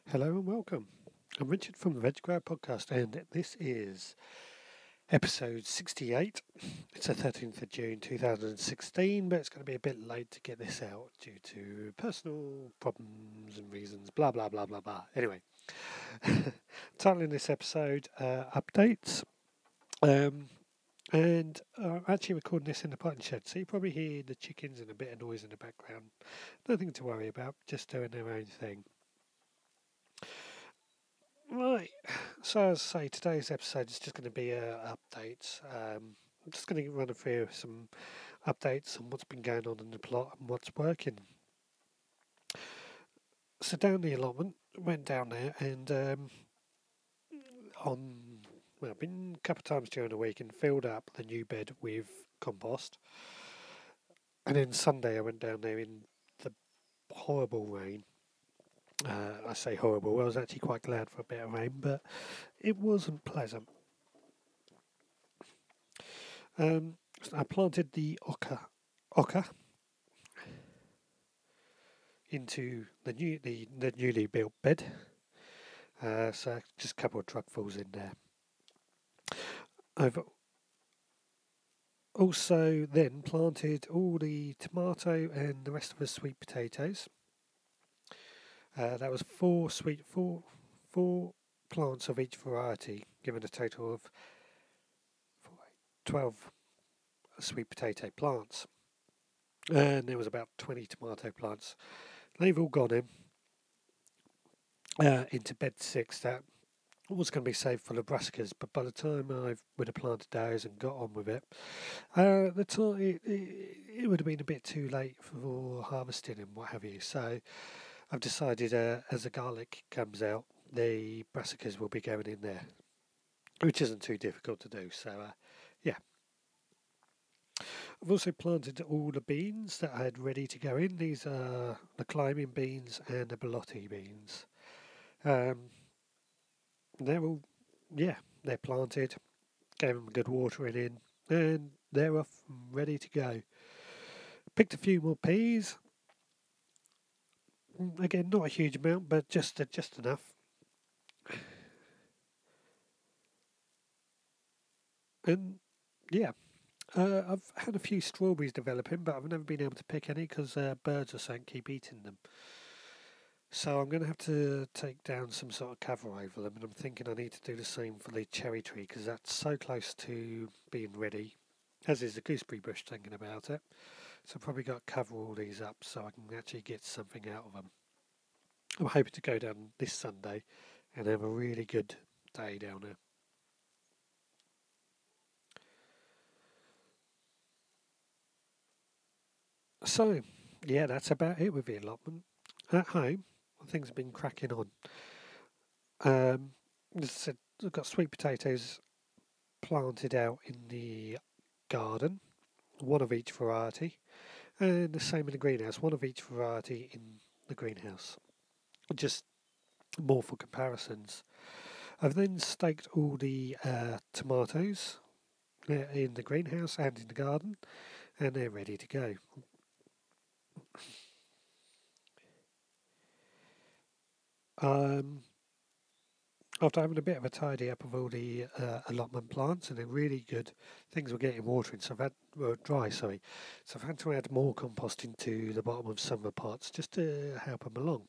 Hello and welcome. I'm Richard from the Veg Grower Podcast, and this is episode 68. It's the 13th of June 2016, but it's going to be a bit late to get this out due to personal problems and reasons, blah blah blah blah blah. Anyway, titling this episode Updates. Um, and I'm actually recording this in the potting shed, so you probably hear the chickens and a bit of noise in the background. Nothing to worry about, just doing their own thing. Right. So, as I say, today's episode is just going to be updates. I'm just going to run through some updates on what's been going on in the plot and what's working. So, down the allotment, went down there and I've been a couple of times during the week and filled up the new bed with compost. And then Sunday, I went down there in the horrible rain. I say horrible, I was actually quite glad for a bit of rain, but it wasn't pleasant. So I planted the oca into the newly built bed. So just a couple of truckfuls in there. I've also then planted all the tomato and the rest of the sweet potatoes. That was four plants of each variety, giving a total of 12 sweet potato plants. And there was about 20 tomato plants. They've all gone into bed 6. That was going to be saved for the brassicas, but by the time I would have planted those and got on with it, the time it would have been a bit too late for harvesting and what have you. So I've decided as the garlic comes out, the brassicas will be going in there, which isn't too difficult to do. So yeah, I've also planted all the beans that I had ready to go in. These are the climbing beans and the borlotti beans. Um, they're all, yeah, they're planted. Gave them a good watering in, and they're off and ready to go. Picked a few more peas. Again, not a huge amount, but just enough. And yeah, I've had a few strawberries developing, but I've never been able to pick any because birds or something keep eating them. So I'm going to have to take down some sort of cover over them, and I'm thinking I need to do the same for the cherry tree because that's so close to being ready, as is the gooseberry bush. Thinking about it, so I've probably got to cover all these up so I can actually get something out of them. I'm hoping to go down this Sunday and have a really good day down there. So, yeah, that's about it with the allotment. At home, things have been cracking on. As I said, I've got sweet potatoes planted out in the garden, one of each variety, and the same in the greenhouse, one of each variety in the greenhouse. Just more for comparisons. I've then staked all the tomatoes in the greenhouse and in the garden, and they're ready to go. Um, After having a bit of a tidy up of all the allotment plants and they're really good, things were getting watering, so I've had dry, sorry. So I've had to add more compost into the bottom of some of the pots just to help them along.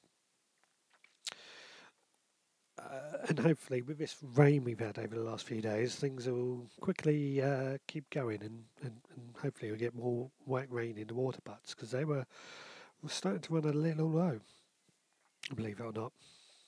And hopefully, with this rain we've had over the last few days, things will quickly keep going, and hopefully we'll get more wet rain in the water butts because were starting to run a little low, believe it or not.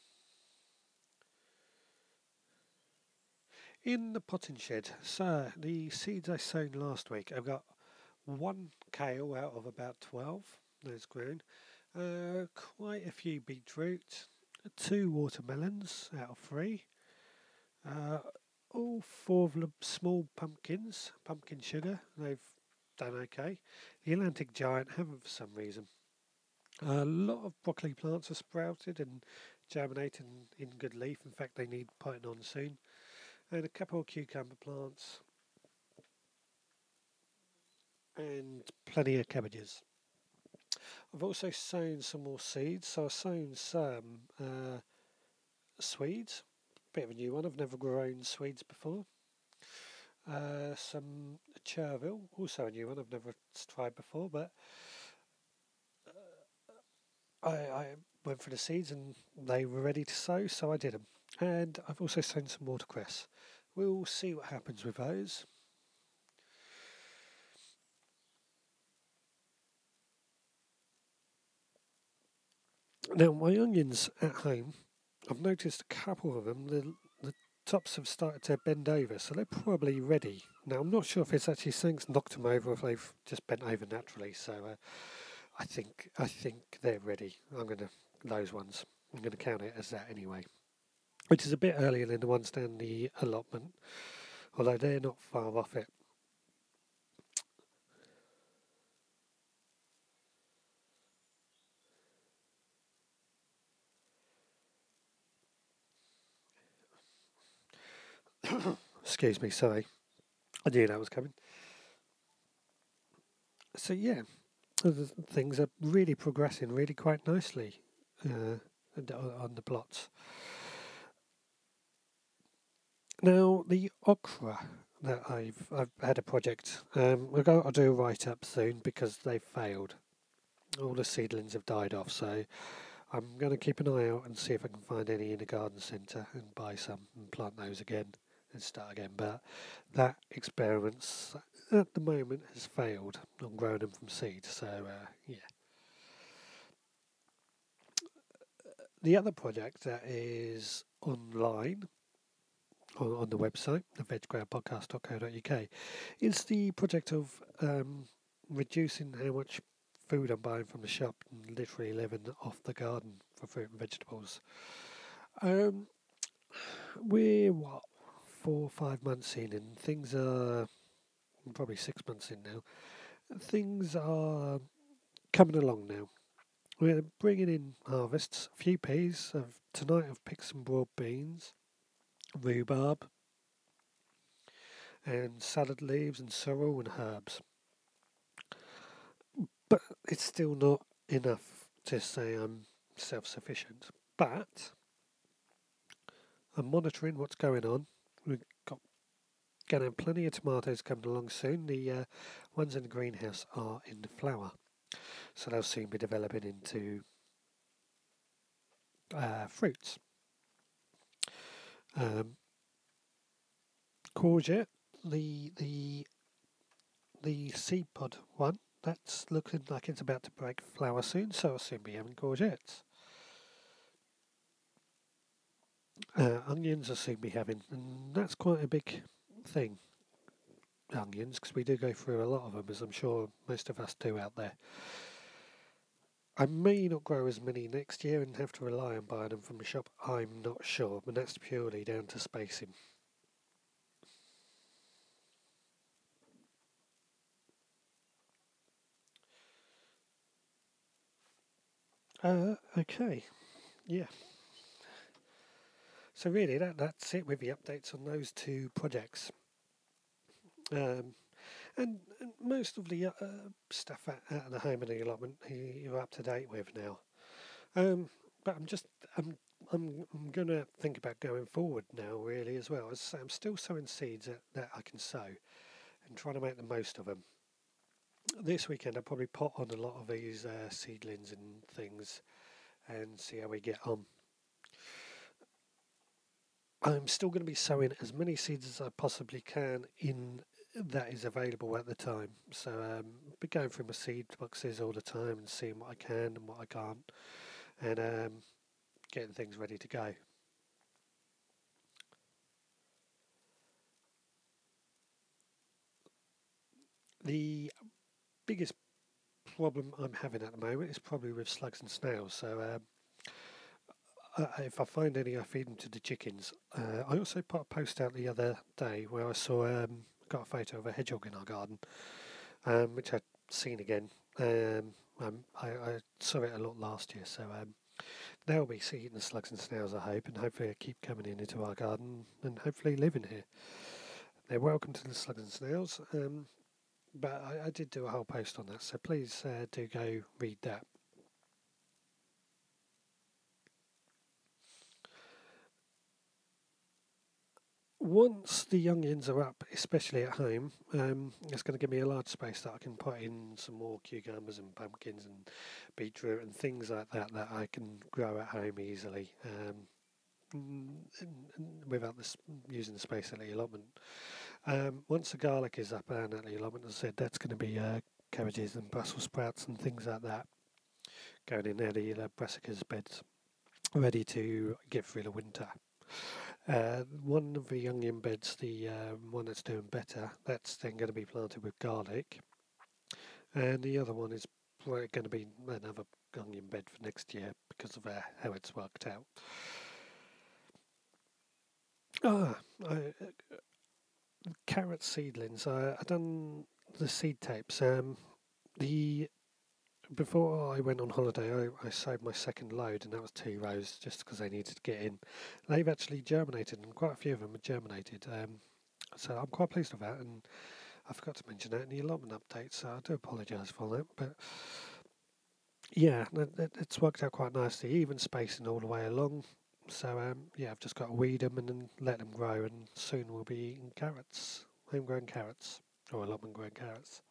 In the potting shed, so the seeds I sown last week, I've got one kale out of about 12 that's grown, quite a few beetroot, two watermelons out of three, uh, all four of the small pumpkins, pumpkin sugar, they've done okay. The Atlantic giant haven't for some reason. A lot of broccoli plants are sprouted and germinating in good leaf. In fact, they need putting on soon. And a couple of cucumber plants and plenty of cabbages. I've also sown some more seeds. So I've sown some Swedes, bit of a new one. I've never grown Swedes before. Some Chervil, also a new one I've never tried before, but I went for the seeds and they were ready to sow, so I did them. And I've also sown some watercress. We'll see what happens with those. Now, my onions at home, I've noticed a couple of them, the tops have started to bend over, so they're probably ready. Now, I'm not sure if it's actually something's knocked them over or if they've just bent over naturally, so I think they're ready. Those ones, I'm going to count it as that anyway. Which is a bit earlier than the ones down the allotment, although they're not far off it. Excuse me, sorry. I knew that was coming. So yeah, things are really progressing really quite nicely on the plots. Now the okra that I've had a project. I'll do a write up soon because they've failed. All the seedlings have died off, so I'm going to keep an eye out and see if I can find any in the garden centre and buy some and plant those again and start again. But that experiment at the moment has failed on growing them from seed. So yeah. The other project that is online on the website, the veggroundpodcast.co.uk, is the project of reducing how much food I'm buying from the shop and literally living off the garden for fruit and vegetables. Um, we're 4 or 5 months in, and things are probably 6 months in now. Things are coming along now. We're bringing in harvests, a few peas. Tonight I've picked some broad beans, rhubarb, and salad leaves and sorrel and herbs. But it's still not enough to say I'm self-sufficient. But I'm monitoring what's going on. We've got going to have plenty of tomatoes coming along soon. The ones in the greenhouse are in the flower, so they'll soon be developing into fruits. Um, Courgette, the seed pod one, that's looking like it's about to break flower soon, so I'll soon be having courgettes. Onions I'll soon be having, and that's quite a big thing. Onions, because we do go through a lot of them, as I'm sure most of us do out there. I may not grow as many next year and have to rely on buying them from the shop. I'm not sure, but that's purely down to spacing. Okay, yeah. So really, that's it with the updates on those two projects. Um, and most of the stuff out of the home and the allotment you're up to date with now. Um, but I'm I'm gonna think about going forward now really as well. As I say, I'm still sowing seeds that I can sow and trying to make the most of them. This weekend I'll probably pot on a lot of these seedlings and things and see how we get on. I'm still going to be sowing as many seeds as I possibly can in that is available at the time. So be going through my seed boxes all the time and seeing what I can and what I can't, and getting things ready to go. The biggest problem I'm having at the moment is probably with slugs and snails. So if I find any, I feed them to the chickens. I also put a post out the other day where I saw got a photo of a hedgehog in our garden, which I'd seen again. I saw it a lot last year, so they'll be eating the slugs and snails, I hope, and hopefully they keep coming into our garden and hopefully living here. They're welcome to the slugs and snails, but I did do a whole post on that, so please do go read that. once the youngins are up, especially at home, it's going to give me a large space that I can put in some more cucumbers and pumpkins and beetroot and things like that I can grow at home easily, without this using the space at the allotment. Once the garlic is up and at the allotment, as I said, that's going to be cabbages and Brussels sprouts and things like that going in there, the brassicas beds, ready to get through the winter. One of the onion beds, the one that's doing better, that's then going to be planted with garlic, and the other one is going to be another onion bed for next year because of how it's worked out. Ah, carrot seedlings. I done the seed tapes. The Before I went on holiday, I sowed my second load, and that was 2 rows, just because they needed to get in. They've actually germinated, and quite a few of them have germinated. So I'm quite pleased with that, and I forgot to mention that in the allotment update, so I do apologise for that. But yeah, it's worked out quite nicely, even spacing all the way along. So yeah, I've just got to weed them and then let them grow, and soon we'll be eating carrots, homegrown carrots, or allotment grown carrots.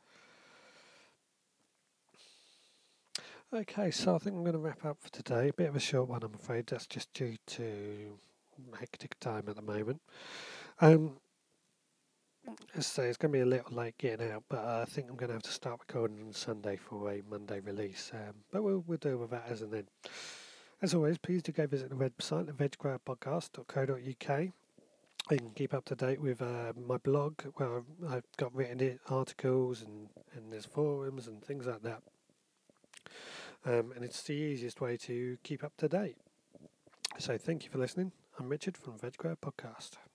Okay, so I think I'm going to wrap up for today. A bit of a short one, I'm afraid. That's just due to hectic time at the moment. Um, as I say, it's going to be a little late getting out, but I think I'm going to have to start recording on Sunday for a Monday release. But we'll deal with that as and then. As always, please do go visit the website, the veggrowpodcast.co.uk. You can keep up to date with my blog, where I've got written articles and there's forums and things like that. And it's the easiest way to keep up to date. So thank you for listening. I'm Richard from Veg Grower Podcast.